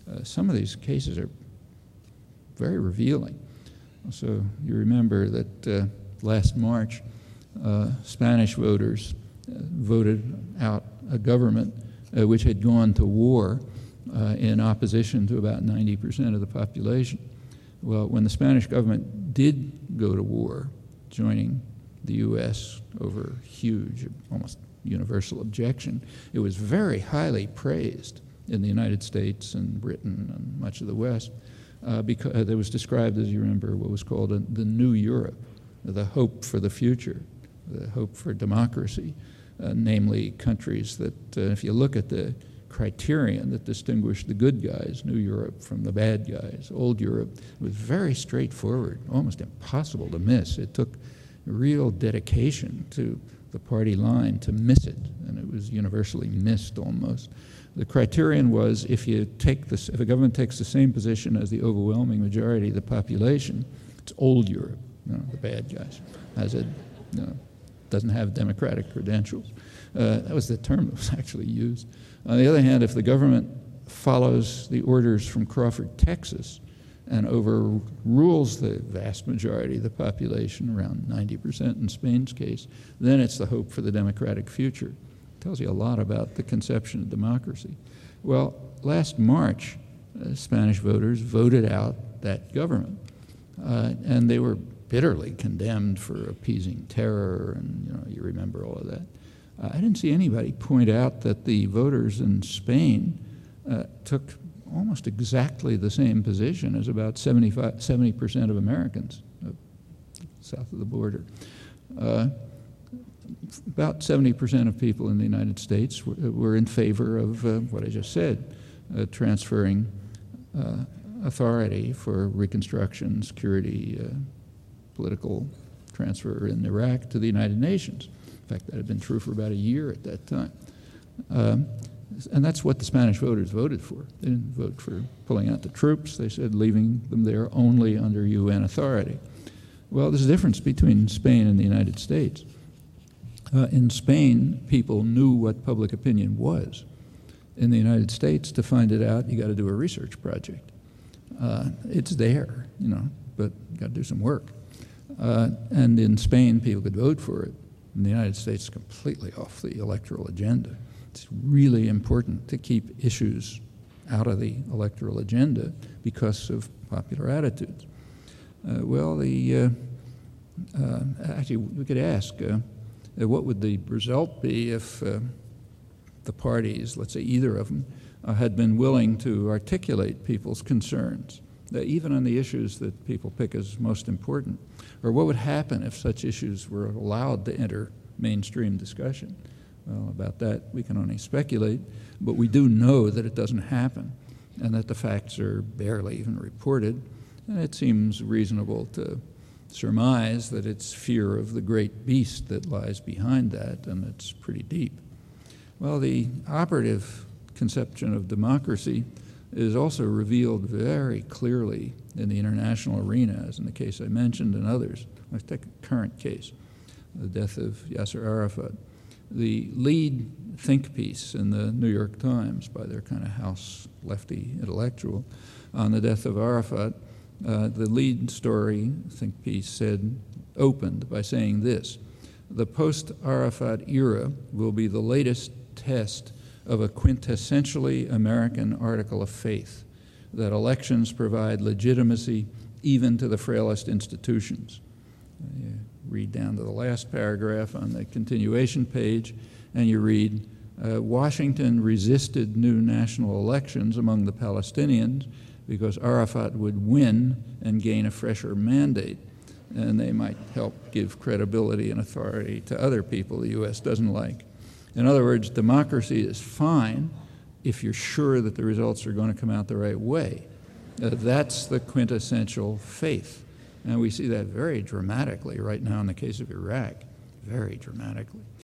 Some of these cases are very revealing. So you remember that last March, Spanish voters voted out a government which had gone to war in opposition to about 90% of the population. Well, when the Spanish government did go to war, joining the U.S. over huge, almost universal objection, it was very highly praised in the United States and Britain and much of the West, because it was described, as you remember, what was called the New Europe, the hope for the future, the hope for democracy, namely countries that, if you look at the criterion that distinguished the good guys, New Europe, from the bad guys, Old Europe, it was very straightforward, almost impossible to miss. It took real dedication to the party line to miss it, and it was universally missed almost. The criterion was if a government takes the same position as the overwhelming majority of the population, it's Old Europe, the bad guys, as it doesn't have democratic credentials. That was the term that was actually used. On the other hand, if the government follows the orders from Crawford, Texas, and overrules the vast majority of the population, around 90% in Spain's case, then it's the hope for the democratic future. It tells you a lot about the conception of democracy. Well, last March, Spanish voters voted out that government, and they were bitterly condemned for appeasing terror, and you remember all of that. I didn't see anybody point out that the voters in Spain took almost exactly the same position as about 70% of Americans south of the border. About 70% of people in the United States were in favor of what I just said, transferring authority for reconstruction, security, political transfer in Iraq to the United Nations. In fact, that had been true for about a year at that time. And that's what the Spanish voters voted for. They didn't vote for pulling out the troops. They said leaving them there only under UN authority. Well, there's a difference between Spain and the United States. In Spain, people knew what public opinion was. In the United States, to find it out, you got to do a research project. It's there, but you got to do some work. And in Spain, people could vote for it. In the United States, completely off the electoral agenda. It's really important to keep issues out of the electoral agenda because of popular attitudes. Actually, we could ask, what would the result be if the parties, let's say either of them, had been willing to articulate people's concerns, even on the issues that people pick as most important? Or what would happen if such issues were allowed to enter mainstream discussion? Well, about that we can only speculate, but we do know that it doesn't happen and that the facts are barely even reported. And it seems reasonable to surmise that it's fear of the great beast that lies behind that, and it's pretty deep. Well, the operative conception of democracy is also revealed very clearly in the international arena, as in the case I mentioned and others. Let's take a current case, the death of Yasser Arafat. The lead think piece in the New York Times by their kind of house lefty intellectual on the death of Arafat, the lead story think piece opened by saying this: the post-Arafat era will be the latest test of a quintessentially American article of faith, that elections provide legitimacy even to the frailest institutions. You read down to the last paragraph on the continuation page, and you read, Washington resisted new national elections among the Palestinians because Arafat would win and gain a fresher mandate, and they might help give credibility and authority to other people the U.S. doesn't like. In other words, democracy is fine if you're sure that the results are going to come out the right way. That's the quintessential faith. And we see that very dramatically right now in the case of Iraq, very dramatically.